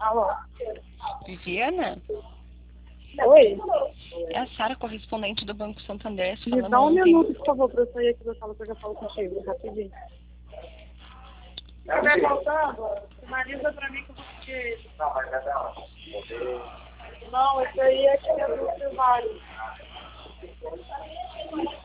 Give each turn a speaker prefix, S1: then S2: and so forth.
S1: Alô?
S2: Viviana?
S1: Oi?
S2: É a Sara, correspondente do Banco Santander,
S1: Me
S2: falando
S1: dá um
S2: ontem.
S1: minuto, por favor, pra eu sair aqui da sala que eu já falo contigo, rapidinho. Se estiver voltando, sinaliza pra mim que eu vou pedir. Não, esse aí é que é do Silvário.